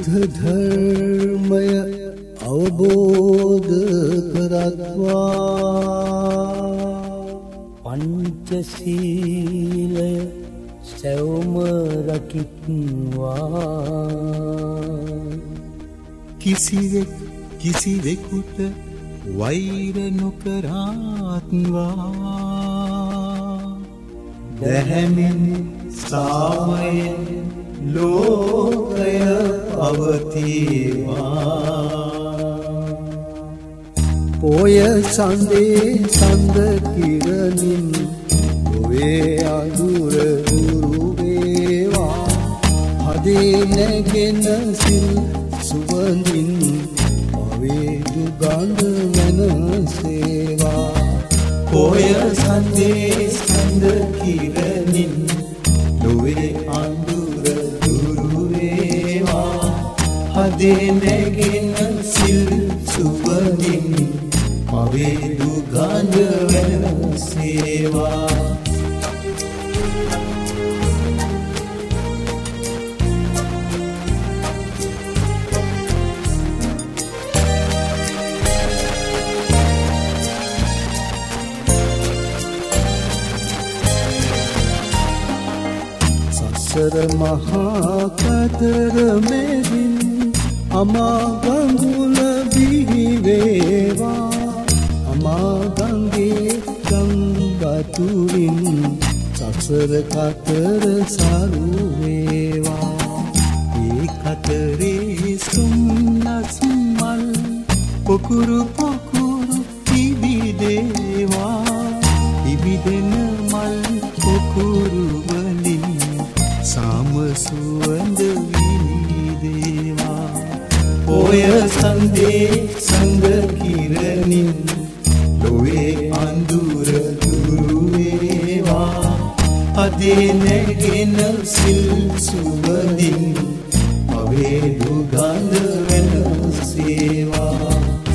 බුද්ධ ධර්මය අවබෝධ කරත්වා පංචශීලය සැවොම රකිත්වා කිසිවෙකුට වෛර නොකරත්වා දැහැමෙන් සාමයෙන් ලෝකය පවතිවා පොය සඳේ සඳ කිරණින් ඔවේ අඳුර දුරු වේවා හදේ නැගෙන සිල් සුවඳින් පවේ දුගඳ වෙනසේවා පොය සඳේ සඳ කිරණින් ඔවේ අඳුර දුරු වේවා හදේ නැගෙන සිල් සුවඳින් පවේ දුගඳ වෙනසේවා සසර මහා කතර මෙදින් අමා ගඟුල බිහි වේවා අමා ගඟේ ගංගතුරින් සසර කතර සරු වේවා ඒ කතරේ සුම්නස් මල් පොකුරු ඉබිදේවා ඉබිදෙන මල් පොකුරු වලින් සාම සුවඳ විනිදේවා පොය සඳේ සඳ කිරණින් ලොවේ අඳුර දුරු වේවා අදේ නැගෙන සිල් සුවඳින් පවේ දුගඳ වෙනසේවා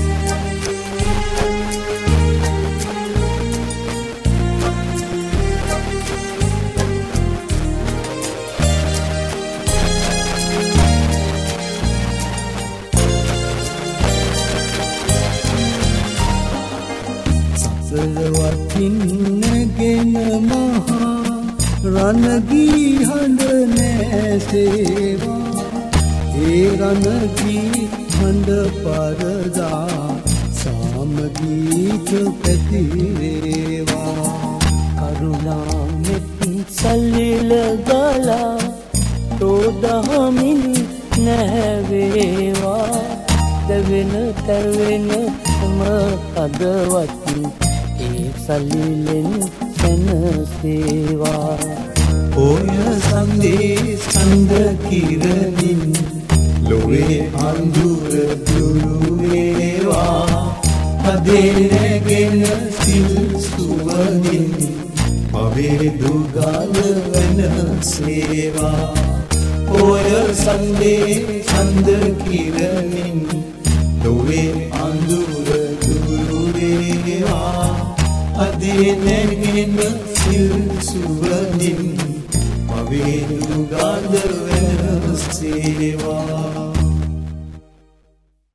සලවකින් නැගෙන මහා රණගී හඬ නැසේවා ඒ රණගී හඬ පරදා සාමගීත පැතිරේවා කරුණා මෙත් සල්ලිල ගලා තෝදහමින් නැවේවා දෙවෙන තැවෙන තම අදවත්ති ඒ සල්ලිලෙන් සැනසේවා පොය සඳේ සඳ කිරණින් ලොවේ අඳුර දුරු වේවා හදේ නැගෙන සිල් සුවඳින් පවේ දුගඳ වෙනසේවා පොය සඳේ සඳ කිරණින් ලොවේ අඳුර දුරු වේවා හදේ නැගෙන සිල් සුවඳින් පවේ දුගඳ වෙනසේවා